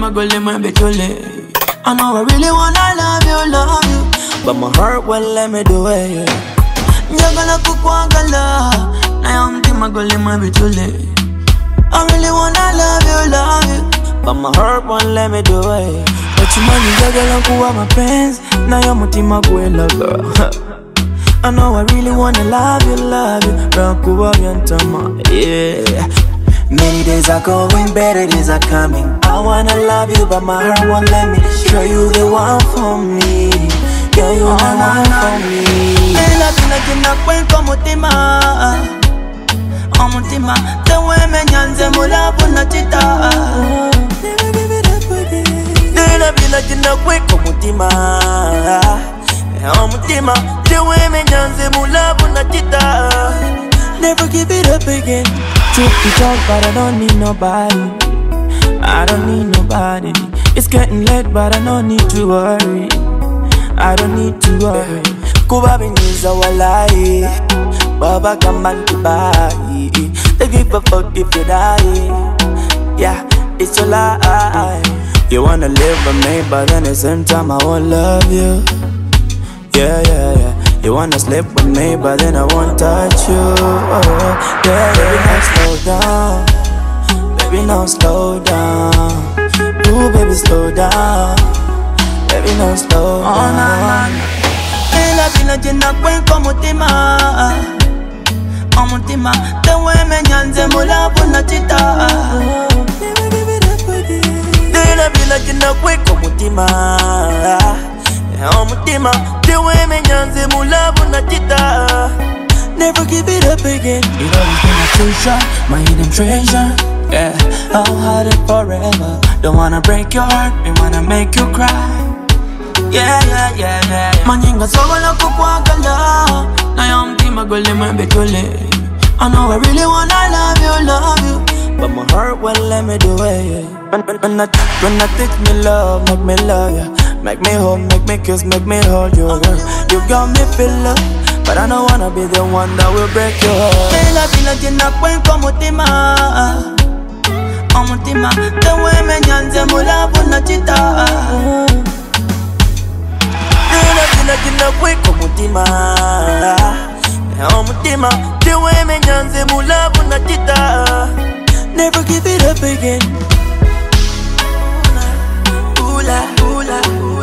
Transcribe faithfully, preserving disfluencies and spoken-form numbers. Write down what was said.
my girl, let me be truly. I know I really wanna love you, love you, but my heart won't let me do it. You're gonna cook one gala. Now I'm thinking my girl, let me be truly. I really wanna love you, love you, but my heart won't let me do it. But you money, you're gonna kuwa my friends. Now you're my team, my girl. I know I really wanna love you, love you, Rakuwa Yantama, yeah. Many days are going, better days are coming. I wanna love you, but my heart won't let me. Show you the one for me. Yeah, you the one for me. Ela bila kina kwenko mutima, oh mutima. The way me nyanze mulabu na chita. Ela bila kina kwenko mutima, oh mutima. The way me nyanze mulabu na chita. Never give it up again. Truth be told, but I don't need nobody. I don't need nobody. It's getting late, but I don't need to worry. I don't need to worry. Kuba biniza walai, Baba kaman kibai. They give a fuck if you die. Yeah, it's your life. You wanna live with me, but then at the same time I won't love you. Yeah, yeah, yeah. You wanna sleep with me, but then I won't touch you. Oh, yeah, baby, now slow down. Baby, now slow down. Ooh, baby, slow down. Baby, now slow down. Oh, nah, nah. Ela bila jina kwenko mutima, oh mutima. The way me nyanze mulabu na chita. Ela bila jina kwenko mutima, oh mutima. The way me nyanze mulabu na chita. Never give it up again. You always been a treasure, my hidden treasure. Yeah, I'll hide it forever. Don't wanna break your heart, we wanna make you cry. Yeah, yeah, yeah, yeah, yeah. Manyinga soba na kukwagala. Na ya mtima gole mbetole. I know I really wanna love you, love you, but my heart won't let me do it. When, when, when, I, when I take me love, make me love you. Make me hold, make me kiss, make me hold you, girl. You got me feel love, but I don't wanna be the one that will break your heart. Ela bila jina kwenko mutima, oh mutima. The way me nyanze mulabu na chita. Ela bila jina kwenko mutima, oh mutima. The way me nyanze mulabu na chita. Never give it up again. Ooh la, ooh la, ooh.